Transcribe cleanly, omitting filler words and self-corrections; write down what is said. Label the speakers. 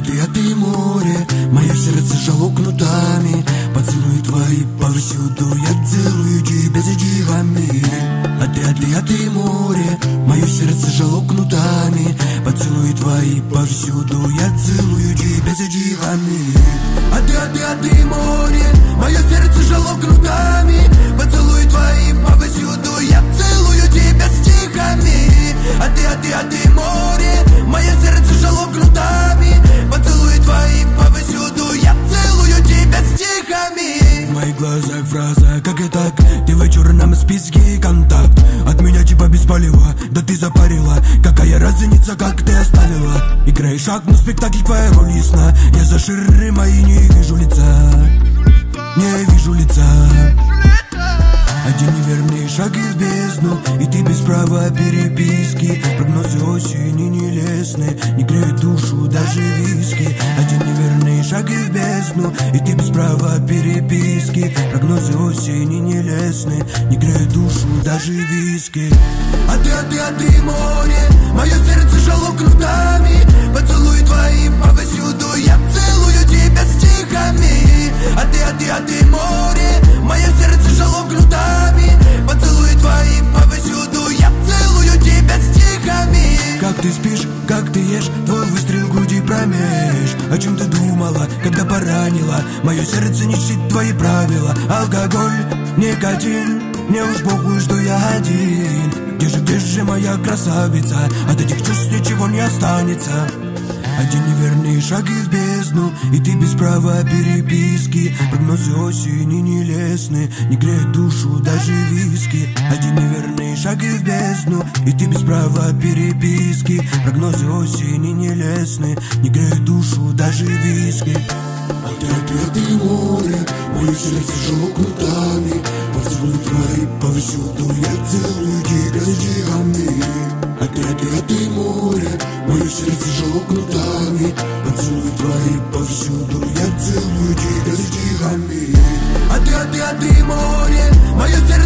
Speaker 1: ты море, мое сердце жало кнутами. Поцелуи твои повсюду, я целую тебя за дивами. Ты море, мое сердце жало кнутами. Поцелуи твои повсюду, я целую тебя за дивами. Ты море, мое сердце жало кнутами. Поцелуи твои повсюду, я целую тебя стихами. Ты море, мое сердце жало кнутами. Поцелуи твои повсюду, я целую тебя стихами. В моих глазах фраза, как и так, ты в черном списке контакт. От меня типа без палева, да ты запарила. Какая разница, как ты оставила? Играешь шаг, но спектакль твоя роль ясна. Я за ширы мои не вижу лица. Не вижу лица. Один неверный шаг и в бездну, и ты без права переписки. Прогнозы осени нелестны, не греют душу даже виски. Один неверный шаг и в бездну, и ты без права переписки. Прогнозы осени нелестны, не греют душу даже виски. Ты море, мое сердце жало кнутами. Поцелуи твои повсюду, я целую тебя стихами. Ты море, мое сердце жало кнутами. Поцелуи твои повсюду, я целую тебя стихами. Как ты спишь, как ты ешь, твой выстрел в груди промеж. О чем ты думала, когда поранила? Мое сердце не чтит твои правила. Алкоголь, никотин, мне уж похуй, что я один. Где же моя красавица? От этих чувств ничего не останется. Один неверный шаг и в бездну, и ты без права переписки. Прогнозы осени нелестны, не греют душу даже виски. Один неверный шаг и в бездну, и ты без права переписки. Прогнозы осени нелестны, не греют душу даже виски. Ты море, мое сердце жало кнутами. Поцелуи твои повсюду, я целую тебя за дивами. Ты море, мое сердце жало кнутами. Поцелуи твои повсюду, я целую тебя за дивами. Ты море, мое сердце